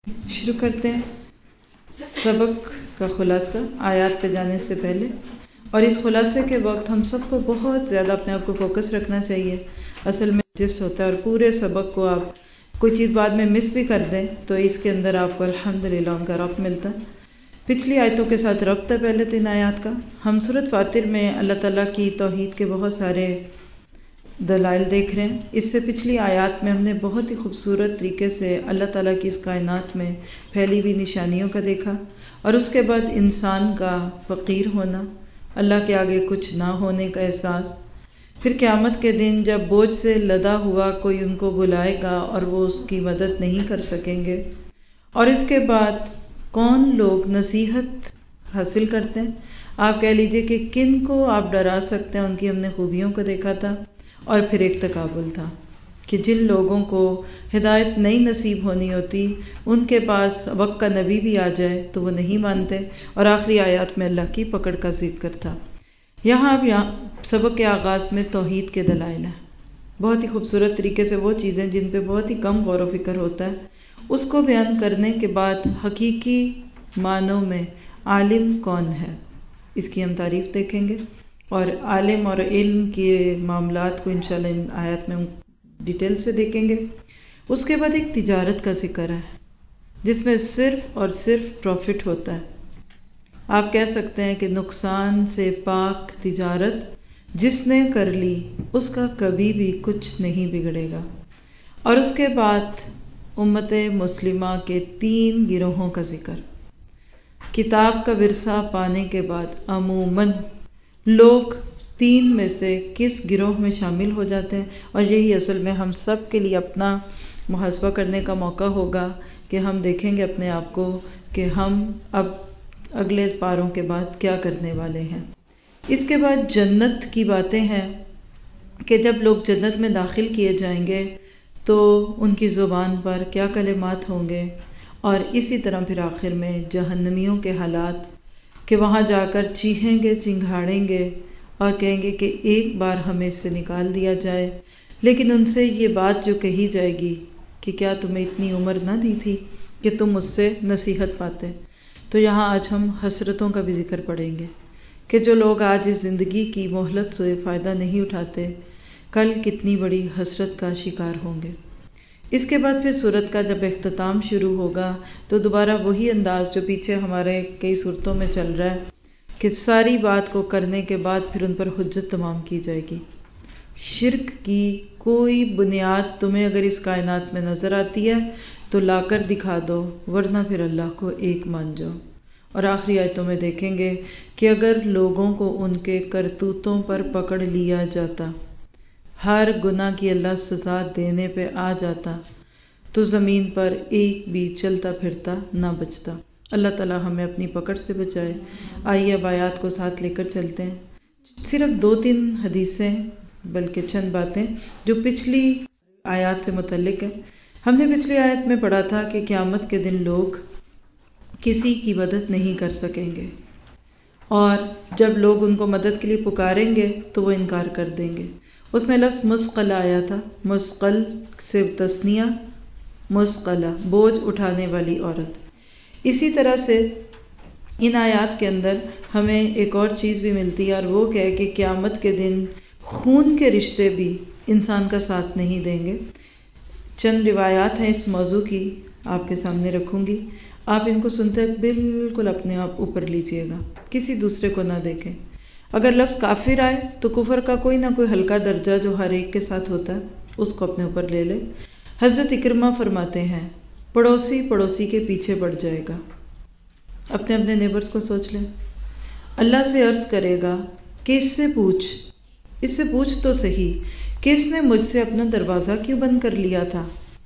شروع کرتے ہیں سبق کا خلاصہ آیات پہ جانے سے پہلے، اور اس خلاصے کے وقت ہم سب کو بہت زیادہ اپنے آپ کو فوکس رکھنا چاہیے۔ اصل میں جس ہوتا ہے اور پورے سبق کو آپ کوئی چیز بعد میں مس بھی کر دیں تو اس کے اندر آپ کو الحمدللہ ان کا ربط ملتا ہے۔ پچھلی آیتوں کے ساتھ ربط ہے پہلے تو ان آیات کا۔ ہم سورۃ فاطر میں اللہ تعالیٰ کی توحید کے بہت سارے دلائل دیکھ رہے ہیں۔ اس سے پچھلی آیات میں ہم نے بہت ہی خوبصورت طریقے سے اللہ تعالیٰ کی اس کائنات میں پھیلی ہوئی نشانیوں کا دیکھا، اور اس کے بعد انسان کا فقیر ہونا، اللہ کے آگے کچھ نہ ہونے کا احساس، پھر قیامت کے دن جب بوجھ سے لدا ہوا کوئی ان کو بلائے گا اور وہ اس کی مدد نہیں کر سکیں گے، اور اس کے بعد کون لوگ نصیحت حاصل کرتے ہیں۔ آپ کہہ لیجئے کہ کن کو آپ ڈرا سکتے ہیں، ان کی ہم نے خوبیوں کو دیکھا تھا، اور پھر ایک تقابل تھا کہ جن لوگوں کو ہدایت نہیں نصیب ہونی ہوتی ان کے پاس وقت کا نبی بھی آ جائے تو وہ نہیں مانتے، اور آخری آیات میں اللہ کی پکڑ کا ذکر تھا۔ یہاں سبق کے آغاز میں توحید کے دلائل ہیں، بہت ہی خوبصورت طریقے سے وہ چیزیں جن پہ بہت ہی کم غور و فکر ہوتا ہے اس کو بیان کرنے کے بعد حقیقی معنوں میں عالم کون ہے اس کی ہم تعریف دیکھیں گے، اور عالم اور علم کے معاملات کو انشاءاللہ ان آیات میں ڈیٹیل سے دیکھیں گے۔ اس کے بعد ایک تجارت کا ذکر ہے جس میں صرف اور صرف پروفٹ ہوتا ہے۔ آپ کہہ سکتے ہیں کہ نقصان سے پاک تجارت جس نے کر لی اس کا کبھی بھی کچھ نہیں بگڑے گا۔ اور اس کے بعد امت مسلمہ کے 3 گروہوں کا ذکر۔ کتاب کا ورثہ پانے کے بعد عموماً لوگ 3 میں سے کس گروہ میں شامل ہو جاتے ہیں، اور یہی اصل میں ہم سب کے لیے اپنا محاسبہ کرنے کا موقع ہوگا کہ ہم دیکھیں گے اپنے آپ کو کہ ہم اب اگلے پاروں کے بعد کیا کرنے والے ہیں۔ اس کے بعد جنت کی باتیں ہیں کہ جب لوگ جنت میں داخل کیے جائیں گے تو ان کی زبان پر کیا کلمات ہوں گے، اور اسی طرح پھر آخر میں جہنمیوں کے حالات کہ وہاں جا کر چیخیں گے، چنگھاڑیں گے اور کہیں گے کہ ایک بار ہمیں اس سے نکال دیا جائے، لیکن ان سے یہ بات جو کہی جائے گی کہ کیا تمہیں اتنی عمر نہ دی تھی کہ تم اس سے نصیحت پاتے۔ تو یہاں آج ہم حسرتوں کا بھی ذکر پڑھیں گے کہ جو لوگ آج اس زندگی کی مہلت سے فائدہ نہیں اٹھاتے کل کتنی بڑی حسرت کا شکار ہوں گے۔ اس کے بعد پھر سورت کا جب اختتام شروع ہوگا تو دوبارہ وہی انداز جو پیچھے ہمارے کئی صورتوں میں چل رہا ہے کہ ساری بات کو کرنے کے بعد پھر ان پر حجت تمام کی جائے گی۔ شرک کی کوئی بنیاد تمہیں اگر اس کائنات میں نظر آتی ہے تو لا کر دکھا دو، ورنہ پھر اللہ کو ایک مان جاؤ۔ اور آخری آیتوں میں دیکھیں گے کہ اگر لوگوں کو ان کے کرتوتوں پر پکڑ لیا جاتا، ہر گناہ کی اللہ سزا دینے پہ آ جاتا تو زمین پر ایک بھی چلتا پھرتا نہ بچتا۔ اللہ تعالی ہمیں اپنی پکڑ سے بچائے۔ آئیے اب آیات کو ساتھ لے کر چلتے ہیں۔ صرف 2-3 حدیثیں بلکہ چند باتیں جو پچھلی آیات سے متعلق ہیں۔ ہم نے پچھلی آیت میں پڑھا تھا کہ قیامت کے دن لوگ کسی کی مدد نہیں کر سکیں گے، اور جب لوگ ان کو مدد کے لیے پکاریں گے تو وہ انکار کر دیں گے۔ اس میں لفظ مثقلہ آیا تھا، مثقل سے تثنیہ، مثقلہ بوجھ اٹھانے والی عورت۔ اسی طرح سے ان آیات کے اندر ہمیں ایک اور چیز بھی ملتی ہے، اور وہ ہے کہ قیامت کے دن خون کے رشتے بھی انسان کا ساتھ نہیں دیں گے۔ چند روایات ہیں اس موضوع کی، آپ کے سامنے رکھوں گی، آپ ان کو سنتے بالکل اپنے آپ اوپر لیجئے گا، کسی دوسرے کو نہ دیکھیں۔ اگر لفظ کافر آئے تو کفر کا کوئی نہ کوئی ہلکا درجہ جو ہر ایک کے ساتھ ہوتا ہے اس کو اپنے اوپر لے لے۔ حضرت اکرمہ فرماتے ہیں پڑوسی پڑوسی کے پیچھے پڑ جائے گا۔ اپنے اپنے نیبرز کو سوچ لیں۔ اللہ سے عرض کرے گا کہ اس سے پوچھ تو صحیح کہ اس نے مجھ سے اپنا دروازہ کیوں بند کر لیا تھا۔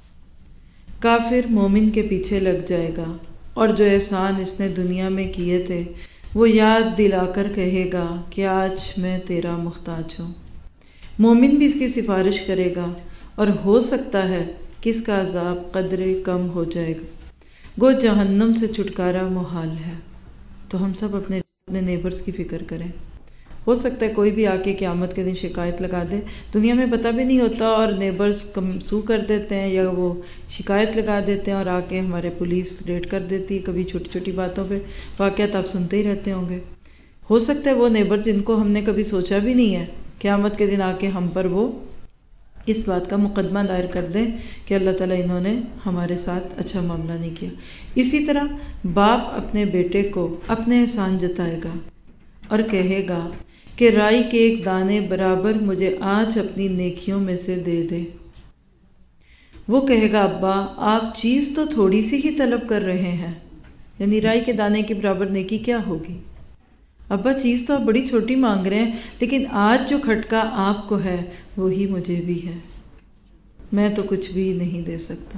کافر مومن کے پیچھے لگ جائے گا، اور جو احسان اس نے دنیا میں کیے تھے وہ یاد دلا کر کہے گا کہ آج میں تیرا محتاج ہوں۔ مومن بھی اس کی سفارش کرے گا، اور ہو سکتا ہے کہ اس کا عذاب قدرے کم ہو جائے گا، گو جہنم سے چھٹکارا محال ہے۔ تو ہم سب اپنے نیبرز کی فکر کریں۔ ہو سکتا ہے کوئی بھی آ کے قیامت کے دن شکایت لگا دے، دنیا میں پتہ بھی نہیں ہوتا اور نیبرز سو کر دیتے ہیں یا وہ شکایت لگا دیتے ہیں اور آ کے ہمارے پولیس ریڈ کر دیتی ہے، کبھی چھوٹی چھوٹی باتوں پہ واقعات آپ سنتے ہی رہتے ہوں گے۔ ہو سکتا ہے وہ نیبر جن کو ہم نے کبھی سوچا بھی نہیں ہے، قیامت کے دن آ کے ہم پر وہ اس بات کا مقدمہ دائر کر دیں کہ اللہ تعالیٰ انہوں نے ہمارے ساتھ اچھا معاملہ نہیں کیا۔ اسی طرح باپ اپنے بیٹے کو اپنے احسان جتائے گا اور کہے گا کہ رائی کے ایک دانے برابر مجھے آج اپنی نیکیوں میں سے دے دے۔ وہ کہے گا ابا آپ چیز تو تھوڑی سی ہی طلب کر رہے ہیں، یعنی رائی کے دانے کے برابر نیکی کیا ہوگی؟ ابا چیز تو آپ بڑی چھوٹی مانگ رہے ہیں، لیکن آج جو کھٹکا آپ کو ہے وہی مجھے بھی ہے، میں تو کچھ بھی نہیں دے سکتا۔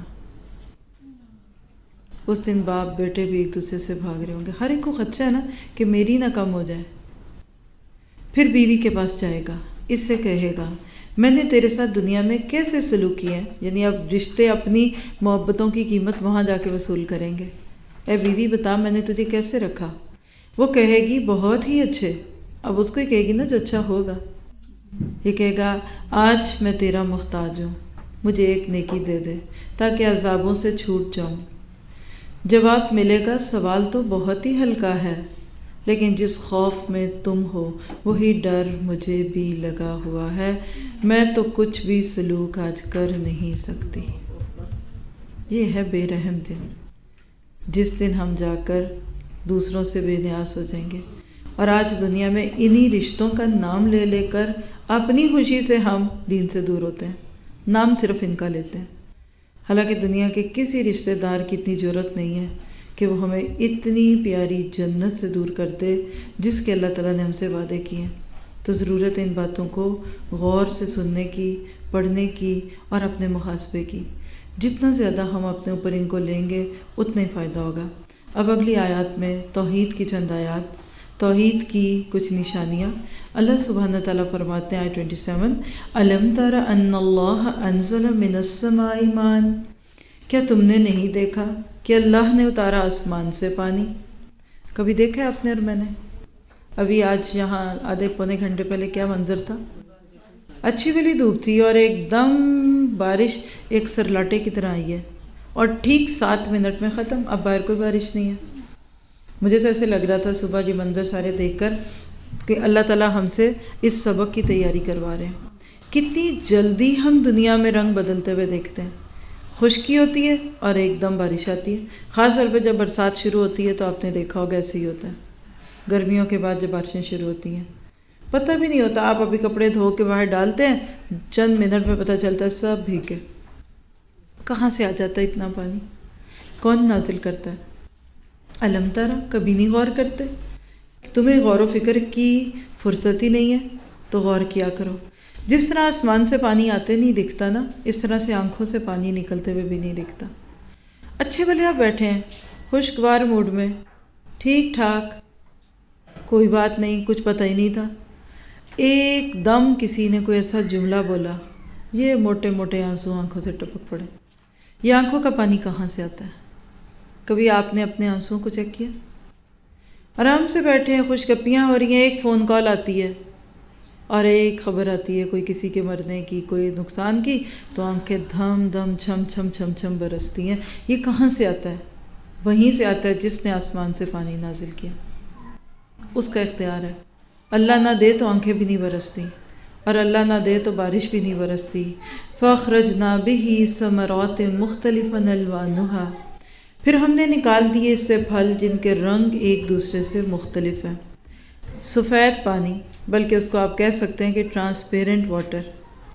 اس دن باپ بیٹے بھی ایک دوسرے سے بھاگ رہے ہوں گے، ہر ایک کو خدشہ ہے نا کہ میری نہ کم ہو جائے۔ پھر بیوی کے پاس جائے گا، اس سے کہے گا میں نے تیرے ساتھ دنیا میں کیسے سلوک کیے ہیں، یعنی اب رشتے اپنی محبتوں کی قیمت وہاں جا کے وصول کریں گے۔ اے بیوی بتا میں نے تجھے کیسے رکھا؟ وہ کہے گی بہت ہی اچھے۔ اب اس کو ہی کہے گی نا جو اچھا ہوگا۔ یہ کہے گا آج میں تیرا محتاج ہوں، مجھے ایک نیکی دے دے تاکہ عذابوں سے چھوٹ جاؤں۔ جواب ملے گا سوال تو بہت ہی ہلکا ہے، لیکن جس خوف میں تم ہو وہی ڈر مجھے بھی لگا ہوا ہے، میں تو کچھ بھی سلوک آج کر نہیں سکتی۔ یہ ہے بے رحم دن، جس دن ہم جا کر دوسروں سے بے نیاز ہو جائیں گے، اور آج دنیا میں انہی رشتوں کا نام لے لے کر اپنی خوشی سے ہم دین سے دور ہوتے ہیں، نام صرف ان کا لیتے ہیں، حالانکہ دنیا کے کسی رشتہ دار کی اتنی جرأت نہیں ہے کہ وہ ہمیں اتنی پیاری جنت سے دور کر دے جس کے اللہ تعالیٰ نے ہم سے وعدے کیے ہیں۔ تو ضرورت ہے ان باتوں کو غور سے سننے کی، پڑھنے کی اور اپنے محاسبے کی۔ جتنا زیادہ ہم اپنے اوپر ان کو لیں گے اتنا ہی فائدہ ہوگا۔ اب اگلی آیات میں توحید کی چند آیات، توحید کی کچھ نشانیاں۔ اللہ سبحانہ تعالیٰ فرماتے ہیں آیت 27 أَلَمْ تَرَ أَنَّ اللَّهَ أَنزَلَ مِنَ السَّمَاءِ مَاءً، کیا تم نے نہیں دیکھا کہ اللہ نے اتارا آسمان سے پانی؟ کبھی دیکھا ہے آپ نے اور میں نے؟ ابھی آج یہاں آدھے پونے گھنٹے پہلے کیا منظر تھا؟ اچھی بلی دھوپ تھی اور ایک دم بارش ایک سرلاٹے کی طرح آئی ہے اور ٹھیک 7 منٹ میں ختم۔ اب باہر کوئی بارش نہیں ہے۔ مجھے تو ایسے لگ رہا تھا صبح یہ منظر سارے دیکھ کر کہ اللہ تعالیٰ ہم سے اس سبق کی تیاری کروا رہے ہیں۔ کتنی جلدی ہم دنیا میں رنگ بدلتے ہوئے دیکھتے ہیں، خشکی ہوتی ہے اور ایک دم بارش آتی ہے۔ خاص طور پہ جب برسات شروع ہوتی ہے تو آپ نے دیکھا ہوگا ایسے ہی ہوتا ہے۔ گرمیوں کے بعد جب بارشیں شروع ہوتی ہیں پتہ بھی نہیں ہوتا، آپ ابھی کپڑے دھو کے باہر ڈالتے ہیں، چند منٹ میں پتہ چلتا ہے سب بھیگ گئے۔ کہاں سے آ جاتا ہے اتنا پانی؟ کون نازل کرتا ہے؟ علم تارا، کبھی نہیں غور کرتے؟ تمہیں غور و فکر کی فرصت ہی نہیں ہے تو غور کیا کرو۔ جس طرح آسمان سے پانی آتے نہیں دکھتا نا، اس طرح سے آنکھوں سے پانی نکلتے ہوئے بھی نہیں دکھتا۔ اچھے بھلے آپ بیٹھے ہیں خوشگوار موڈ میں، ٹھیک ٹھاک، کوئی بات نہیں، کچھ پتہ ہی نہیں تھا، ایک دم کسی نے کوئی ایسا جملہ بولا، یہ موٹے موٹے آنسو آنکھوں سے ٹپک پڑے۔ یہ آنکھوں کا پانی کہاں سے آتا ہے؟ کبھی آپ نے اپنے آنسوؤں کو چیک کیا؟ آرام سے بیٹھے ہیں، خوش گپیاں ہو رہی ہیں، ایک فون کال آتی ہے اور ایک خبر آتی ہے کوئی کسی کے مرنے کی، کوئی نقصان کی، تو آنکھیں دھم دھم چھم چھم چھم چھم برستی ہیں۔ یہ کہاں سے آتا ہے؟ وہیں سے آتا ہے جس نے آسمان سے پانی نازل کیا، اس کا اختیار ہے۔ اللہ نہ دے تو آنکھیں بھی نہیں برستی، اور اللہ نہ دے تو بارش بھی نہیں برستی۔ فَأَخْرَجْنَا بِهِ ثَمَرَاتٍ مُخْتَلِفًا أَلْوَانُهَا، پھر ہم نے نکال دیے اس سے پھل جن کے رنگ ایک دوسرے سے مختلف ہیں۔ سفید پانی، بلکہ اس کو آپ کہہ سکتے ہیں کہ ٹرانسپیرنٹ واٹر،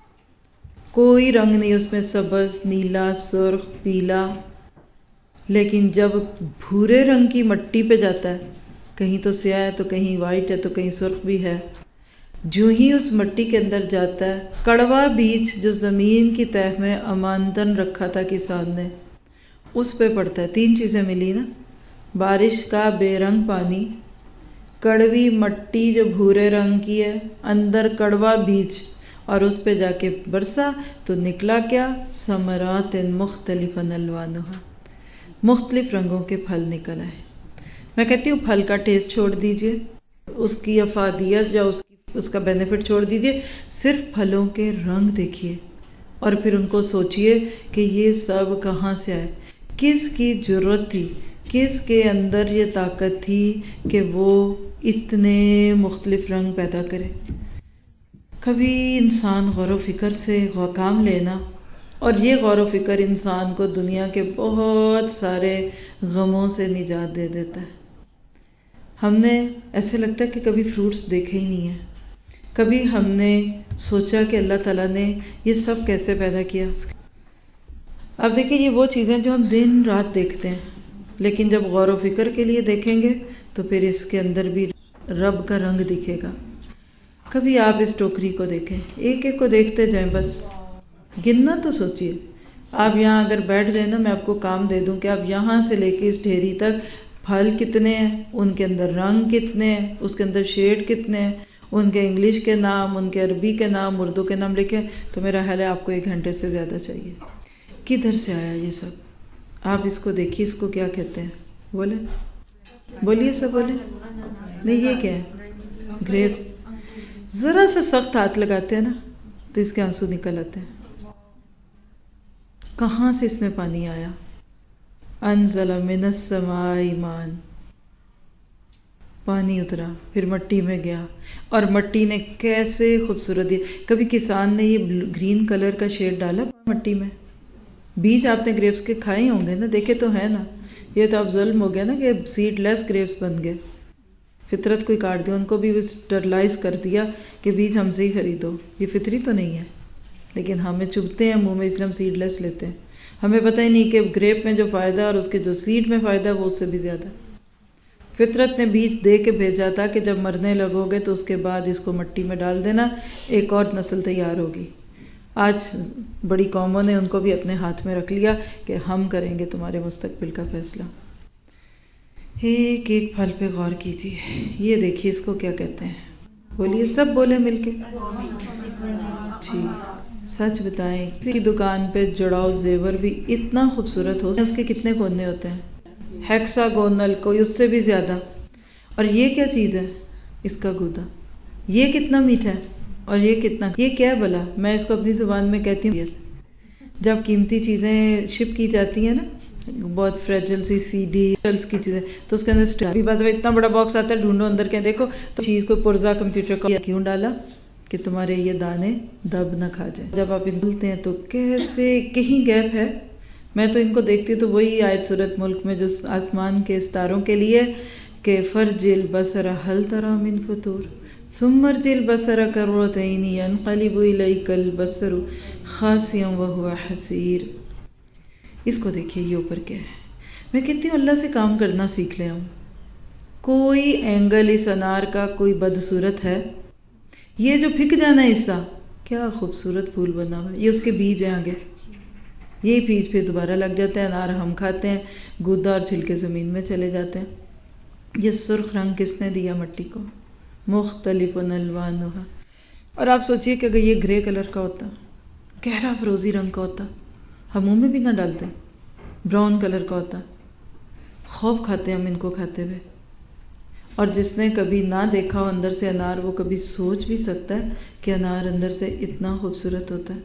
کوئی رنگ نہیں اس میں، سبز، نیلا، سرخ، پیلا، لیکن جب بھورے رنگ کی مٹی پہ جاتا ہے، کہیں تو سیاہ ہے تو کہیں وائٹ ہے تو کہیں سرخ بھی ہے، جو ہی اس مٹی کے اندر جاتا ہے، کڑوا بیج جو زمین کی تہہ میں اماندن رکھا تھا کسان نے، اس پہ پڑتا ہے۔ 3 چیزیں ملی نا، بارش کا بے رنگ پانی، کڑوی مٹی جو بھورے رنگ کی ہے، اندر کڑوا بیج، اور اس پہ جا کے برسا تو نکلا کیا؟ ثمرات مختلفا الوانها، مختلف رنگوں کے پھل نکل آئے۔ میں کہتی ہوں پھل کا ٹیسٹ چھوڑ دیجئے، اس کی افادیت یا اس کی اس کا بینیفٹ چھوڑ دیجئے، صرف پھلوں کے رنگ دیکھیے اور پھر ان کو سوچئے کہ یہ سب کہاں سے آئے، کس کی جرت تھی، کس کے اندر یہ طاقت تھی کہ وہ اتنے مختلف رنگ پیدا کرے۔ کبھی انسان غور و فکر سے کام لینا، اور یہ غور و فکر انسان کو دنیا کے بہت سارے غموں سے نجات دے دیتا ہے۔ ہم نے ایسے لگتا ہے کہ کبھی فروٹس دیکھے ہی نہیں ہیں، کبھی ہم نے سوچا کہ اللہ تعالیٰ نے یہ سب کیسے پیدا کیا۔ اب دیکھیں یہ وہ چیزیں جو ہم دن رات دیکھتے ہیں، لیکن جب غور و فکر کے لیے دیکھیں گے تو پھر اس کے اندر بھی رب کا رنگ دکھے گا۔ کبھی آپ اس ٹوکری کو دیکھیں، ایک ایک کو دیکھتے جائیں، بس گننا تو سوچئے۔ آپ یہاں اگر بیٹھ گئے نا، میں آپ کو کام دے دوں کہ آپ یہاں سے لے کے اس ڈھیری تک پھل کتنے ہیں، ان کے اندر رنگ کتنے ہیں، اس کے اندر شیڈ کتنے ہیں، ان کے انگلش کے نام، ان کے عربی کے نام، اردو کے نام لکھیں، تو میرا خیال ہے آپ کو 1 گھنٹے سے زیادہ چاہیے۔ کدھر سے آیا یہ سب؟ آپ اس کو دیکھیے، اس کو کیا کہتے ہیں؟ بولیے سب بولیں۔ نہیں، یہ کیا ہے؟ گریپس۔ ذرا سا سخت ہاتھ لگاتے ہیں نا تو اس کے آنسو نکل آتے ہیں۔ کہاں سے اس میں پانی آیا؟ انزل من السماء ماء، پانی اترا، پھر مٹی میں گیا، اور مٹی نے کیسے خوبصورت دیا۔ کبھی کسان نے یہ گرین کلر کا شیڈ ڈالا مٹی میں؟ بیج آپ نے گریپس کے کھائے ہوں گے نا، دیکھے تو ہے نا۔ یہ تو اب ظلم ہو گیا نا کہ سیڈ لیس گریپس بن گئے، فطرت کوئی کاٹ دیا، ان کو بھی اسٹرلائز کر دیا کہ بیج ہم سے ہی خریدو۔ یہ فطری تو نہیں ہے، لیکن ہمیں چبھتے ہیں منہ میں، اس لیے ہم سیڈ لیس لیتے ہیں۔ ہمیں پتہ ہی نہیں کہ گریپ میں جو فائدہ ہے اور اس کے جو سیڈ میں فائدہ ہے وہ اس سے بھی زیادہ۔ فطرت نے بیج دے کے بھیجا تھا کہ جب مرنے لگو گے تو اس کے بعد اس کو مٹی میں ڈال دینا، ایک اور نسل تیار ہوگی۔ آج بڑی قوموں نے ان کو بھی اپنے ہاتھ میں رکھ لیا کہ ہم کریں گے تمہارے مستقبل کا فیصلہ۔ ایک ایک پھل پہ غور کیجیے، یہ دیکھیے اس کو کیا کہتے ہیں؟ بولیے، سب بولے مل کے۔ جی سچ بتائیں، کسی کی دکان پہ جڑاؤ زیور بھی اتنا خوبصورت ہو، اس کے کتنے کونے ہوتے ہیں؟ ہیکساگونل، کوئی اس سے بھی زیادہ۔ اور یہ کیا چیز ہے؟ اس کا گودا۔ یہ کتنا میٹھا ہے، اور یہ کتنا، یہ کیا ہے بھلا؟ میں اس کو اپنی زبان میں کہتی ہوں، جب قیمتی چیزیں شپ کی جاتی ہیں نا، بہت فریجل سی سی ڈی کی چیزیں، تو اس کے اندر بھی بعض اتنا بڑا باکس آتا ہے، ڈھونڈو اندر کے دیکھو تو چیز کو پرزا کمپیوٹر کا کیوں ڈالا کہ تمہارے یہ دانے دب نہ کھا جائیں۔ جب آپ ان بولتے ہیں تو کیسے کہیں گیپ ہے۔ میں تو ان کو دیکھتی تو وہی آیت سورۃ ملک میں جو آسمان کے ستاروں کے لیے کہ فرج البصر هل ترى من فطور ثم ارجع البصر كرتين ينقلب اليك البصر خاسئا وهو حسير۔ اس کو دیکھیے، یہ اوپر کیا ہے؟ میں کہتی ہوں اللہ سے کام کرنا سیکھ لیں ہم۔ کوئی اینگل اس انار کا کوئی بدصورت ہے؟ یہ جو پھک جانا حصہ، کیا خوبصورت پھول بنا ہوا ہے، یہ اس کے بیج ہیں آگے، یہی بیج پھر دوبارہ لگ جاتے ہیں، انار ہم کھاتے ہیں، گودا اور چھلکے زمین میں چلے جاتے ہیں۔ یہ سرخ رنگ کس نے دیا مٹی کو؟ مختلف الوانها۔ اور آپ سوچئے کہ اگر یہ گرے کلر کا ہوتا، گہرا فروزی رنگ کا ہوتا، ہم منہ میں بھی نہ ڈالتے، براؤن کلر کا ہوتا، خوف کھاتے ہم ان کو کھاتے ہوئے۔ اور جس نے کبھی نہ دیکھا ہو اندر سے انار، وہ کبھی سوچ بھی سکتا ہے کہ انار اندر سے اتنا خوبصورت ہوتا ہے۔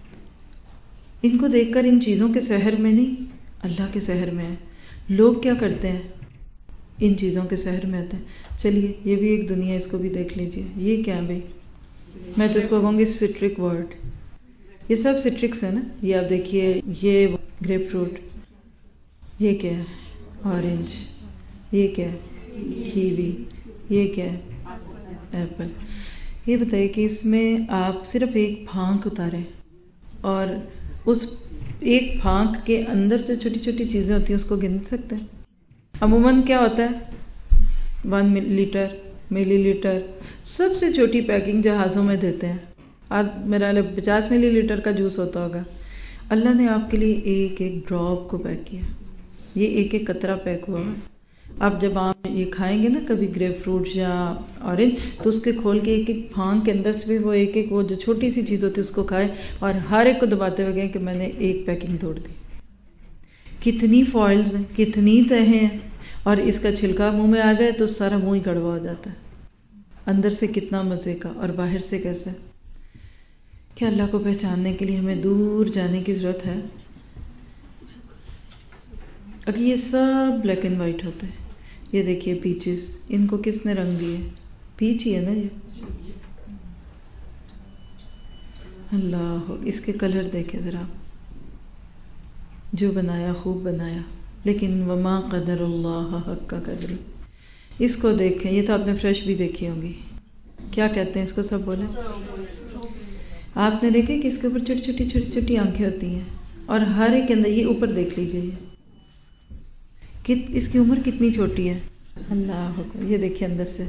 ان کو دیکھ کر ان چیزوں کے سحر میں نہیں، اللہ کے سحر میں ہے۔ لوگ کیا کرتے ہیں؟ ان چیزوں کے سحر میں آتے ہیں۔ چلیے یہ بھی ایک دنیا، اس کو بھی دیکھ لیجئے۔ یہ کیا ہے بھائی؟ میں تو اس کو کہوں گی سٹرک ورڈ۔ یہ سب سٹرکس ہیں نا، یہ آپ دیکھیے، یہ گریپ فروٹ، یہ کیا ہے؟ اورنج، یہ کیا ہے؟ کیوی، یہ کیا ہے؟ ایپل۔ یہ بتائیے کہ اس میں آپ صرف ایک پھانک اتاریں اور اس ایک پھانک کے اندر جو چھوٹی چھوٹی چیزیں ہوتی ہیں اس کو گن سکتے ہیں؟ عموماً کیا ہوتا ہے؟ 1 ملی لیٹر، سب سے چھوٹی پیکنگ جہازوں میں دیتے ہیں۔ آج میرا 50 ملی لیٹر کا جوس ہوتا ہوگا۔ اللہ نے آپ کے لیے ایک ایک ڈراپ کو پیک کیا، یہ ایک ایک قطرہ پیک ہوا ہے۔ آپ جب آپ یہ کھائیں گے نا کبھی گریپ فروٹ یا اورنج، تو اس کے کھول کے ایک ایک پھانک کے اندر سے وہ ایک ایک وہ جو چھوٹی سی چیز ہوتی ہے اس کو کھائیں، اور ہر ایک کو دباتے ہوئے گئے کہ میں نے ایک پیکنگ توڑ دی۔ کتنی فوائلز ہیں، کتنی تہیں ہیں، اور اس کا چھلکا منہ میں آ جائے تو سارا منہ ہی کڑوا ہو جاتا ہے۔ اندر سے کتنا مزے کا اور باہر سے کیسا. کہ اللہ کو پہچاننے کے لیے ہمیں دور جانے کی ضرورت ہے. اگر یہ سب بلیک اینڈ وائٹ ہوتے ہیں. یہ دیکھیے پیچز، ان کو کس نے رنگ دیے؟ پیچ ہی ہے نا یہ. اللہ، اس کے کلر دیکھیں ذرا. جو بنایا خوب بنایا، لیکن وما قدر اللہ حق قدر. اس کو دیکھیں، یہ تو آپ نے فریش بھی دیکھی ہوں گی. کیا کہتے ہیں اس کو؟ سب بولیں. آپ نے دیکھے کہ اس کے اوپر چھوٹی چھوٹی آنکھیں ہوتی ہیں، اور ہر ایک کے اندر یہ اوپر دیکھ لیجیے کہ اس کی عمر کتنی چھوٹی ہے. اللہ اکبر. یہ دیکھیے اندر سے.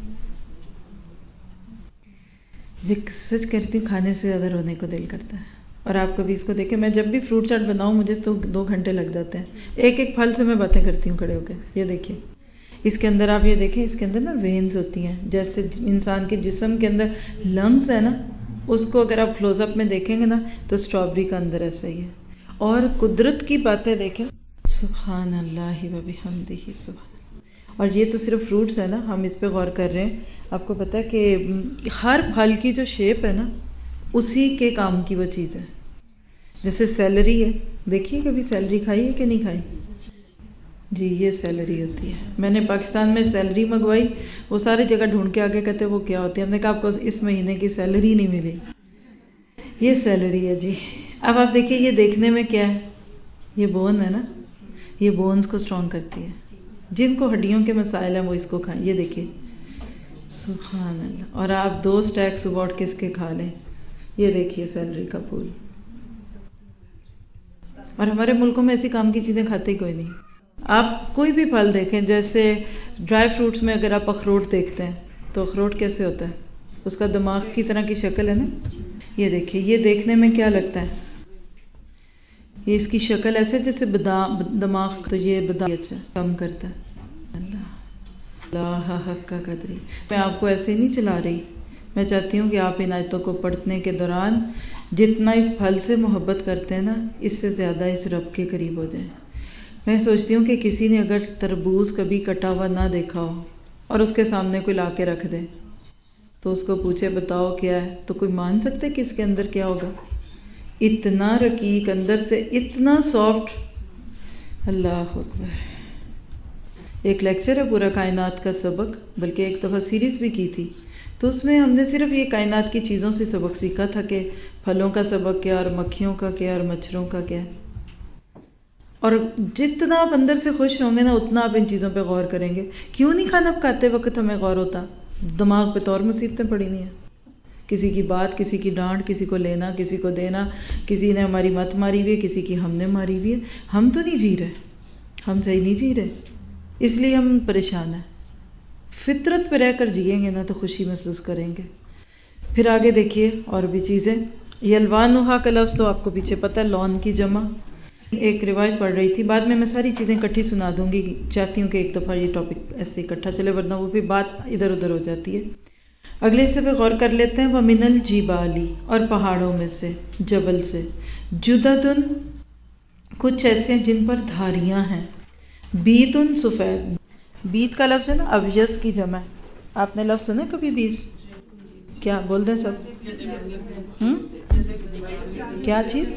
یہ سچ کہتی ہوں، کھانے سے زیادہ رونے کو دل کرتا ہے. اور آپ کبھی اس کو دیکھیں، میں جب بھی فروٹ چاٹ بناؤں مجھے تو 2 گھنٹے لگ جاتے ہیں. ایک ایک پھل سے میں باتیں کرتی ہوں کھڑے ہو کے. یہ دیکھیے اس کے اندر، آپ یہ دیکھیں اس کے اندر نا وینز ہوتی ہیں، جیسے انسان کے جسم کے اندر لنگس ہے نا، اس کو اگر آپ کلوز اپ میں دیکھیں گے نا تو اسٹرابری کا اندر ایسا ہی ہے. اور قدرت کی باتیں دیکھیں. سبحان اللہ و بحمدہ سبحان. اور یہ تو صرف فروٹس ہے نا، ہم اس پہ غور کر رہے ہیں. آپ کو پتہ ہے کہ ہر پھل کی جو شیپ ہے نا، اسی کے کام کی وہ چیز ہے. جیسے سیلری ہے، دیکھیے کبھی سیلری کھائی ہے کہ نہیں کھائی؟ جی یہ سیلری ہوتی ہے. میں نے پاکستان میں سیلری منگوائی، وہ ساری جگہ ڈھونڈ کے آگے کہتے وہ کیا ہوتی ہے. ہم نے کہا آپ کو اس مہینے کی سیلری نہیں ملی. یہ سیلری ہے جی. اب آپ دیکھیے یہ دیکھنے میں کیا ہے؟ یہ بون ہے نا، یہ بونز کو اسٹرانگ کرتی ہے. جن کو ہڈیوں کے مسائل ہیں وہ اس کو کھائیں. یہ دیکھیے سبحان اللہ. اور آپ 2 اسٹیک صبح اٹھ کے اس کے کھا لیں. یہ دیکھیے سیلری کا پھول. اور ہمارے ملکوں میں ایسی کام کی چیزیں کھاتے ہی کوئی نہیں. آپ کوئی بھی پھل دیکھیں، جیسے ڈرائی فروٹس میں اگر آپ اخروٹ دیکھتے ہیں تو اخروٹ کیسے ہوتا ہے؟ اس کا دماغ کی طرح کی شکل ہے نا. یہ دیکھیے، یہ دیکھنے میں کیا لگتا ہے؟ یہ اس کی شکل ایسے جیسے بادام دماغ. تو یہ بادام اچھا کم کرتا ہے. اللہ حق کا قدری. میں آپ کو ایسے نہیں چلا رہی، میں چاہتی ہوں کہ آپ ان آیتوں کو پڑھنے کے دوران جتنا اس پھل سے محبت کرتے ہیں نا، اس سے زیادہ اس رب کے قریب ہو جائیں. میں سوچتی ہوں کہ کسی نے اگر تربوز کبھی کٹا ہوا نہ دیکھا ہو اور اس کے سامنے کوئی لا کے رکھ دے تو اس کو پوچھے بتاؤ کیا ہے، تو کوئی مان سکتے کہ اس کے اندر کیا ہوگا؟ اتنا رقیق، اندر سے اتنا سافٹ. اللہ اکبر. ایک لیکچر ہے پورا کائنات کا سبق، بلکہ ایک دفعہ سیریز بھی کی تھی، تو اس میں ہم نے صرف یہ کائنات کی چیزوں سے سبق سیکھا تھا کہ پھلوں کا سبق کیا، اور مکھیوں کا کیا، اور مچھروں کا کیا. اور جتنا آپ اندر سے خوش ہوں گے نا، اتنا آپ ان چیزوں پہ غور کریں گے. کیوں نہیں کھانا پکاتے وقت ہمیں غور ہوتا؟ دماغ پہ تو اور مصیبتیں پڑی ہوئی ہیں. کسی کی بات، کسی کی ڈانٹ، کسی کو لینا، کسی کو دینا، کسی نے ہماری مت ماری ہوئی ہے، کسی کی ہم نے ماری ہوئی ہے. ہم تو نہیں جی رہے، ہم صحیح نہیں جی رہے، اس لیے ہم پریشان ہیں. فطرت پہ رہ کر جئیں گے نا تو خوشی محسوس کریں گے. پھر آگے دیکھیے اور بھی چیزیں. یہ الوانھا کا لفظ تو آپ کو پیچھے پتہ ہے، لون کی جمع. ایک روایت پڑھ رہی تھی، بعد میں ساری چیزیں اکٹھی سنا دوں گی. چاہتی ہوں کہ ایک دفعہ یہ ٹاپک ایسے اکٹھا چلے، ورنہ وہ بھی بات ادھر ادھر ہو جاتی ہے. اگلے حصے پہ غور کر لیتے ہیں. وَمِنَ الْجِبَالِ، اور پہاڑوں میں سے، جبل سے. جُدَدٌ، کچھ ایسے ہیں جن پر دھاریاں ہیں. بیتٌ، سفید. بیت کا لفظ ہے نا، ابیض کی جمع ہے. آپ نے لفظ سنا کبھی بیس؟ کیا بول دیں سب؟ کیا چیز؟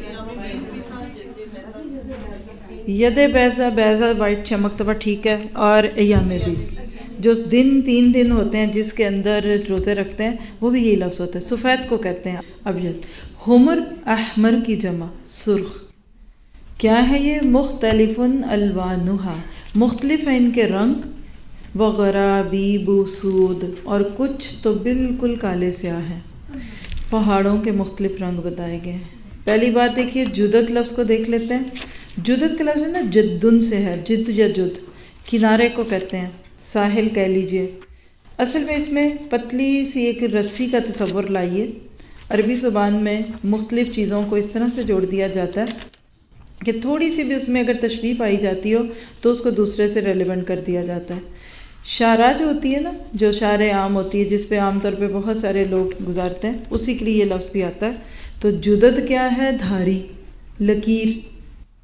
ید بیضا، بیضا وائٹ چمکتا ہوا، ٹھیک ہے. اور ایام بیس، جو دن 3 دن ہوتے ہیں جس کے اندر روزے رکھتے ہیں، وہ بھی یہی لفظ ہوتا ہے. سفید کو کہتے ہیں ابیض. حمر، احمر کی جمع، سرخ. کیا ہے یہ؟ مختلف الوانھا، مختلف ہیں ان کے رنگ. وغرابیب سود، اور کچھ تو بالکل کالے سیاہ ہیں. پہاڑوں کے مختلف رنگ بتائے گئے ہیں. پہلی بات دیکھیے، جدت لفظ کو دیکھ لیتے ہیں. جدت کا لفظ ہے نا، جدن سے ہے، جد یا جد. کنارے کو کہتے ہیں، ساحل کہہ لیجئے. اصل میں اس میں پتلی سی ایک رسی کا تصور لائیے. عربی زبان میں مختلف چیزوں کو اس طرح سے جوڑ دیا جاتا ہے کہ تھوڑی سی بھی اس میں اگر تشبیہ پائی جاتی ہو تو اس کو دوسرے سے ریلیونٹ کر دیا جاتا ہے. شارع جو ہوتی ہے نا، جو شارع عام ہوتی ہے جس پہ عام طور پہ بہت سارے لوگ گزارتے ہیں، اسی کے لیے یہ لفظ بھی آتا ہے. تو جدد کیا ہے؟ دھاری، لکیر.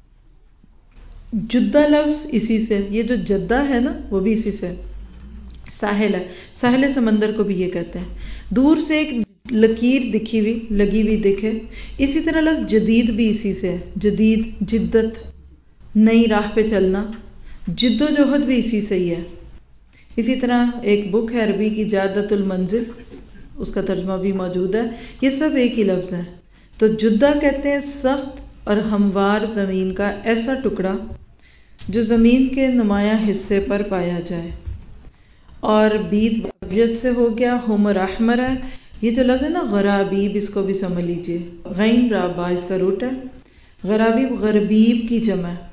جدہ لفظ اسی سے، یہ جو جدہ ہے نا وہ بھی اسی سے. ساحل ہے، ساحل سمندر کو بھی یہ کہتے ہیں۔ دور سے ایک لکیر دکھی ہوئی، لگی ہوئی دکھے، اسی طرح لفظ جدید بھی اسی سے ہے، جدید، جدت، نئی راہ پہ چلنا، جد و جہد بھی اسی سے ہی ہے۔ اسی طرح ایک بک ہے عربی کی جادت المنزل، اس کا ترجمہ بھی موجود ہے، یہ سب ایک ہی لفظ ہے۔ تو جدہ کہتے ہیں سخت اور ہموار زمین کا ایسا ٹکڑا جو زمین کے نمایاں حصے پر پایا جائے۔ اور بید ابیض سے ہو گیا، حمر احمر ہے، یہ جو لفظ ہے نا غرابیب، اس کو بھی سمجھ لیجئے، غین را با اس کا روٹ ہے، غرابیب غربیب کی جمع ہے۔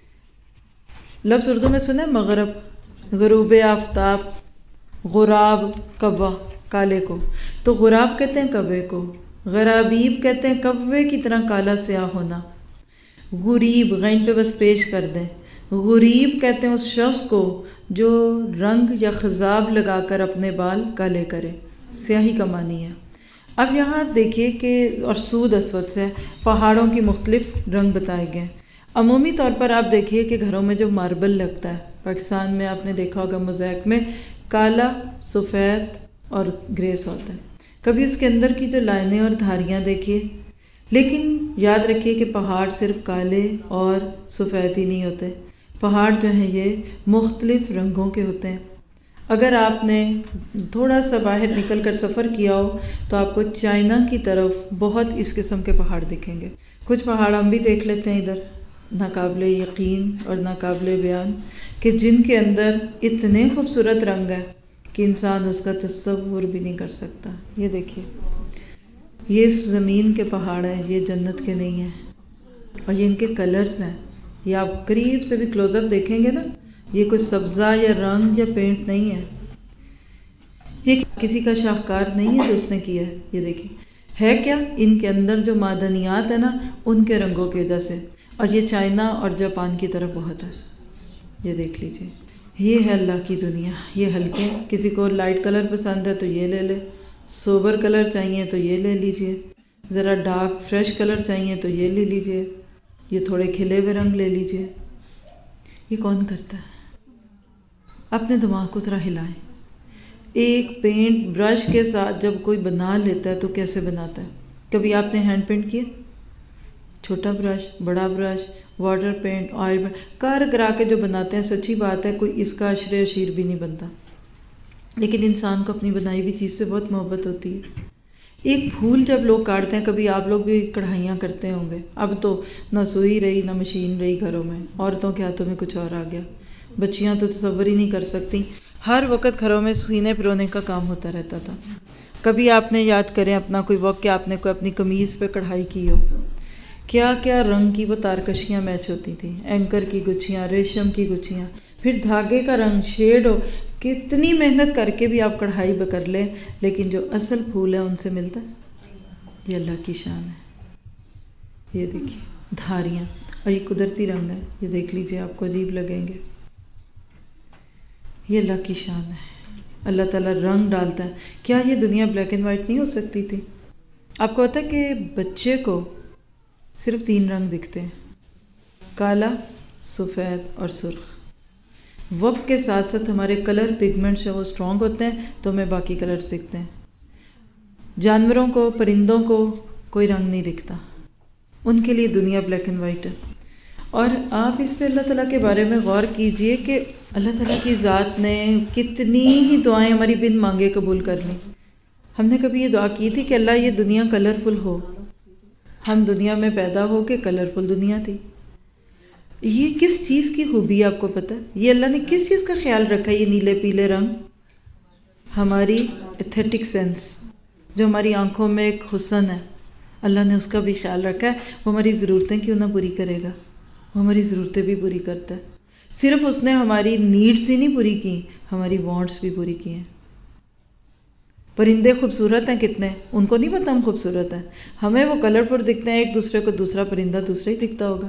لفظ اردو میں سنے مغرب، غروب آفتاب، غراب کوا، کالے کو، تو غراب کہتے ہیں کوے کو، غرابیب کہتے ہیں کوے کی طرح کالا سیاہ ہونا۔ غریب، غین پہ بس پیش کر دیں، غریب کہتے ہیں اس شخص کو جو رنگ یا خضاب لگا کر اپنے بال کالے کرے، سیاہی کا معنی ہے۔ اب یہاں آپ دیکھیے کہ اور سود اسود سے پہاڑوں کی مختلف رنگ بتائے گئے۔ عمومی طور پر آپ دیکھیے کہ گھروں میں جو ماربل لگتا ہے، پاکستان میں آپ نے دیکھا ہوگا موزیک میں کالا، سفید اور گریس ہوتا ہے، کبھی اس کے اندر کی جو لائنیں اور دھاریاں دیکھیے۔ لیکن یاد رکھیے کہ پہاڑ صرف کالے اور سفید ہی نہیں ہوتے، پہاڑ جو ہیں یہ مختلف رنگوں کے ہوتے ہیں۔ اگر آپ نے تھوڑا سا باہر نکل کر سفر کیا ہو تو آپ کو چائنا کی طرف بہت اس قسم کے پہاڑ دکھیں گے۔ کچھ پہاڑ ہم بھی دیکھ لیتے ہیں ادھر، ناقابل یقین اور ناقابل بیان، کہ جن کے اندر اتنے خوبصورت رنگ ہیں کہ انسان اس کا تصور بھی نہیں کر سکتا۔ یہ دیکھیے، یہ اس زمین کے پہاڑ ہیں، یہ جنت کے نہیں ہیں، اور یہ ان کے کلرز ہیں۔ یہ آپ قریب سے بھی کلوز اپ دیکھیں گے نا، یہ کوئی سبزہ یا رنگ یا پینٹ نہیں ہے، یہ کسی کا شاہکار نہیں ہے جو اس نے کیا ہے۔ یہ دیکھیں ہے کیا، ان کے اندر جو معدنیات ہیں نا ان کے رنگوں کی وجہ سے، اور یہ چائنا اور جاپان کی طرف بہت ہے۔ یہ دیکھ لیجئے، یہ ہے اللہ کی دنیا۔ یہ ہلکے، کسی کو لائٹ کلر پسند ہے تو یہ لے لے، سوبر کلر چاہیے تو یہ لے لیجئے، ذرا ڈارک فریش کلر چاہیے تو یہ لے لیجئے، یہ تھوڑے کھلے ہوئے رنگ لے لیجئے۔ یہ کون کرتا ہے؟ اپنے دماغ کو ذرا ہلائیں۔ ایک پینٹ برش کے ساتھ جب کوئی بنا لیتا ہے تو کیسے بناتا ہے؟ کبھی آپ نے ہینڈ پینٹ کیا؟ چھوٹا برش، بڑا برش، واٹر پینٹ، آئل کر کرا کے جو بناتے ہیں، سچی بات ہے کوئی اس کا عشر اشیر بھی نہیں بنتا، لیکن انسان کو اپنی بنائی ہوئی چیز سے بہت محبت ہوتی ہے۔ ایک پھول جب لوگ کاٹتے ہیں، کبھی آپ لوگ بھی کڑھائیاں کرتے ہوں گے، اب تو نہ سوئی رہی نہ مشین رہی گھروں میں، عورتوں کے ہاتھوں میں کچھ اور آ گیا، بچیاں تو تصور ہی نہیں کر سکتی، ہر وقت گھروں میں سینے پرونے کا کام ہوتا رہتا تھا۔ کبھی آپ نے یاد کریں اپنا کوئی وقت کہ آپ نے کوئی اپنی قمیض پہ کڑھائی کی ہو، کیا کیا رنگ کی وہ تارکشیاں میچ ہوتی تھیں، اینکر کی گچھیاں، ریشم کی گچھیاں، پھر دھاگے کا رنگ شیڈ ہو، کتنی محنت کر کے بھی آپ کڑھائی کر لیں، لیکن جو اصل پھول ہے ان سے ملتا ہے۔ یہ اللہ کی شان ہے۔ یہ دیکھیے دھاریاں، اور یہ قدرتی رنگ ہے، یہ دیکھ لیجئے، آپ کو عجیب لگیں گے۔ یہ اللہ کی شان ہے، اللہ تعالیٰ رنگ ڈالتا ہے۔ کیا یہ دنیا بلیک اینڈ وائٹ نہیں ہو سکتی تھی؟ آپ کو پتا ہے کہ بچے کو صرف 3 رنگ دکھتے ہیں، کالا، سفید اور سرخ۔ وقت کے ساتھ ساتھ ہمارے کلر پگمنٹس وہ اسٹرانگ ہوتے ہیں تو ہمیں باقی کلرز دکھتے ہیں۔ جانوروں کو، پرندوں کو کوئی رنگ نہیں دکھتا، ان کے لیے دنیا بلیک اینڈ وائٹ ہے۔ اور آپ اس پہ اللہ تعالیٰ کے بارے میں غور کیجئے کہ اللہ تعالیٰ کی ذات نے کتنی ہی دعائیں ہماری بن مانگے قبول کر لیں۔ ہم نے کبھی یہ دعا کی تھی کہ اللہ یہ دنیا کلرفل ہو، ہم دنیا میں پیدا ہو کے کلرفل دنیا تھی۔ یہ کس چیز کی خوبی آپ کو پتہ ہے؟ یہ اللہ نے کس چیز کا خیال رکھا ہے؟ یہ نیلے پیلے رنگ ہماری ایتھیٹک سینس، جو ہماری آنکھوں میں ایک حسن ہے، اللہ نے اس کا بھی خیال رکھا ہے۔ وہ ہماری ضرورتیں کیوں نہ پوری کرے گا، وہ ہماری ضرورتیں بھی پوری کرتا ہے۔ صرف اس نے ہماری نیڈز ہی نہیں پوری کی، ہماری وانٹس بھی پوری کی ہیں۔ پرندے خوبصورت ہیں کتنے، ان کو نہیں پتا ہم خوبصورت ہیں، ہمیں وہ کلرفل دکھتے ہیں، ایک دوسرے کو دوسرا پرندہ دوسرا ہی دکھتا ہوگا۔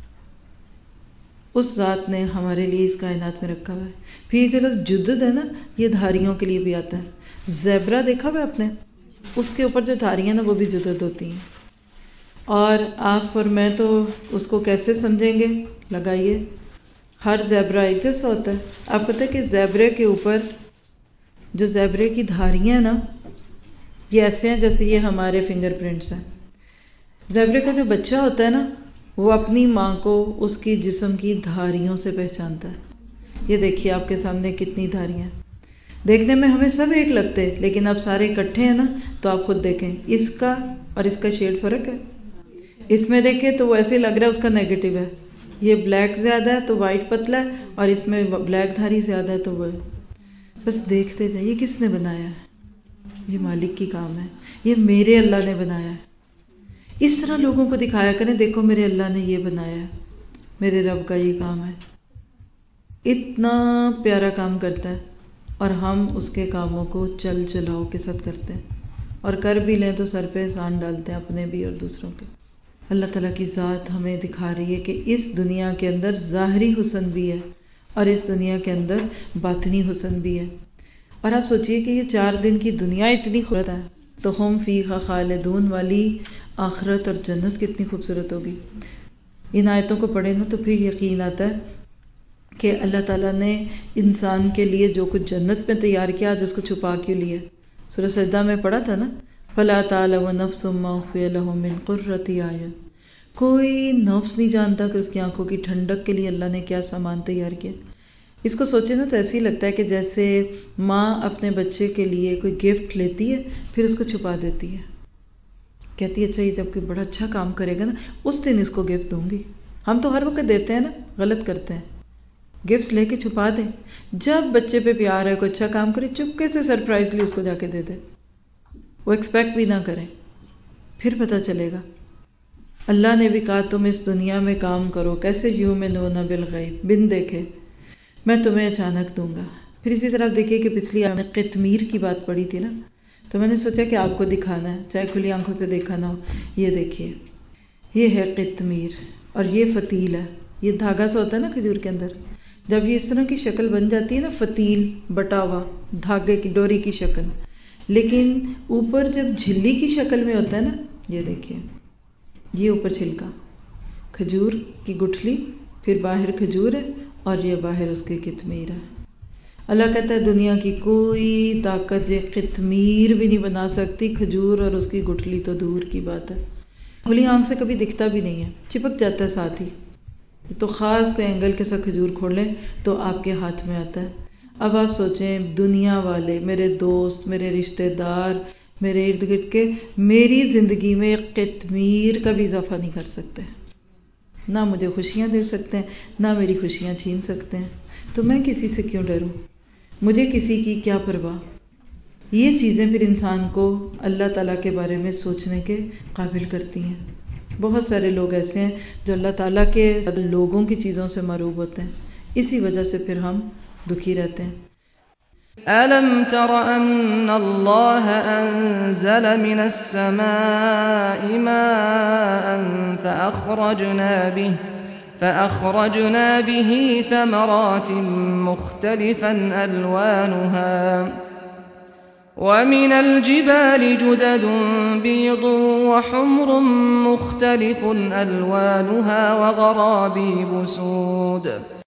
اس ذات نے ہمارے لیے اس کائنات میں رکھا ہوا ہے۔ پھر یہ جو لفظ جدد ہے نا، یہ دھاریوں کے لیے بھی آتا ہے۔ زیبرا دیکھا ہوا آپ نے، اس کے اوپر جو دھاریاں نا وہ بھی جدد ہوتی ہیں۔ اور آپ اور میں تو اس کو کیسے سمجھیں گے؟ لگائیے، ہر زیبرا ایک جیسا ہوتا ہے۔ آپ پتہ ہے کہ زیبرے کے اوپر جو زیبرے کی دھاریاں ہیں نا، یہ ایسے ہیں جیسے یہ ہمارے فنگر پرنٹس ہیں. زیبرے کا جو بچہ ہوتا ہے نا، وہ اپنی ماں کو اس کی جسم کی دھاریوں سے پہچانتا ہے. یہ دیکھیے آپ کے سامنے کتنی دھاریاں ہیں. دیکھنے میں ہمیں سب ایک لگتے ہیں، لیکن اب سارے اکٹھے ہیں نا، تو آپ خود دیکھیں اس کا اور اس کا شیڈ فرق ہے. اس میں دیکھیں تو وہ ایسے لگ رہا ہے اس کا نیگیٹو ہے، یہ بلیک زیادہ ہے تو وائٹ پتلا ہے، اور اس میں بلیک دھاری زیادہ ہے تو وہ ہے. بس دیکھتے جائیں یہ کس نے بنایا ہے؟ یہ مالک کی کام ہے، یہ میرے اللہ نے بنایا ہے. اس طرح لوگوں کو دکھایا کریں، دیکھو میرے اللہ نے یہ بنایا ہے، میرے رب کا یہ کام ہے. اتنا پیارا کام کرتا ہے، اور ہم اس کے کاموں کو چل چلاؤ کے ساتھ کرتے ہیں، اور کر بھی لیں تو سر پہ احسان ڈالتے ہیں اپنے بھی اور دوسروں کے. اللہ تعالیٰ کی ذات ہمیں دکھا رہی ہے کہ اس دنیا کے اندر ظاہری حسن بھی ہے، اور اس دنیا کے اندر باطنی حسن بھی ہے. اور آپ سوچئے کہ یہ 4 دن کی دنیا اتنی خوبصورت ہے، تو ہم فیہا خالدون والی آخرت اور جنت کتنی خوبصورت ہوگی. ان آیتوں کو پڑھیں نا تو پھر یقین آتا ہے کہ اللہ تعالیٰ نے انسان کے لیے جو کچھ جنت میں تیار کیا، آج اس کو چھپا کیوں لیا. سورہ سجدہ میں پڑھا تھا نا، فَلَا تَعْلَمُ نَفْسٌ مَّا أُخْفِيَ لَهُم مِّن قُرَّةِ أَعْيُنٍ. کوئی نفس نہیں جانتا کہ اس کی آنکھوں کی ٹھنڈک کے لیے اللہ نے کیا سامان تیار کیا. اس کو سوچے نا تو ایسے ہی لگتا ہے کہ جیسے ماں اپنے بچے کے لیے کوئی گفٹ لیتی ہے، پھر اس کو چھپا دیتی ہے، کہتی ہے اچھا یہ جب کوئی بڑا اچھا کام کرے گا نا، اس دن اس کو گفٹ دوں گی. ہم تو ہر وقت دیتے ہیں نا، غلط کرتے ہیں، گفٹس لے کے چھپا دیں. جب بچے پہ پیار ہے، کوئی اچھا کام کرے، چپکے سے سرپرائزلی اس کو جا کے دے دے، وہ ایکسپیکٹ بھی نہ کرے، پھر پتہ چلے گا. اللہ نے بھی کہا تم اس دنیا میں کام کرو، کیسے یؤمنون بالغیب، بن دیکھے میں تمہیں اچانک دوں گا. پھر اسی طرح دیکھیے کہ پچھلی آپ نے قطمیر کی بات پڑھی تھی نا، تو میں نے سوچا کہ آپ کو دکھانا ہے، چاہے کھلی آنکھوں سے دیکھا نہ ہو. یہ دیکھیے، یہ ہے قطمیر، اور یہ فتیل ہے. یہ دھاگا سا ہوتا ہے نا کھجور کے اندر، جب یہ اس طرح کی شکل بن جاتی ہے نا، فتیل بٹا ہوا دھاگے کی ڈوری کی شکل، لیکن اوپر جب جھلی کی شکل میں ہوتا ہے نا، یہ دیکھیے یہ اوپر چھلکا کھجور کی گٹھلی، پھر باہر کھجور ہے، اور یہ باہر اس کے قطمیر ہے. اللہ کہتا ہے دنیا کی کوئی طاقت یہ قطمیر بھی نہیں بنا سکتی، کھجور اور اس کی گٹھلی تو دور کی بات ہے. کھلی آنکھ سے کبھی دکھتا بھی نہیں ہے، چپک جاتا ہے ساتھ ہی. تو خاص کوئی اینگل کے ساتھ کھجور کھول لیں تو آپ کے ہاتھ میں آتا ہے. اب آپ سوچیں دنیا والے، میرے دوست، میرے رشتہ دار، میرے ارد گرد کے، میری زندگی میں قطمیر کا بھی اضافہ نہیں کر سکتے، نہ مجھے خوشیاں دے سکتے ہیں، نہ میری خوشیاں چھین سکتے ہیں. تو میں کسی سے کیوں ڈروں، مجھے کسی کی کیا پرواہ. یہ چیزیں پھر انسان کو اللہ تعالیٰ کے بارے میں سوچنے کے قابل کرتی ہیں. بہت سارے لوگ ایسے ہیں جو اللہ تعالیٰ کے لوگوں کی چیزوں سے مروب ہوتے ہیں، اسی وجہ سے پھر ہم دکھی رہتے ہیں. أَلَمْ تَرَ أَنَّ اللَّهَ أَنزَلَ مِنَ السَّمَاءِ مَاءً فَأَخْرَجْنَا بِهِ ثَمَرَاتٍ مُخْتَلِفًا أَلْوَانُهَا وَمِنَ الْجِبَالِ جُدَدٌ بِيضٌ وَحُمْرٌ مُخْتَلِفٌ أَلْوَانُهَا وَغَرَابِيبُ سُودٌ.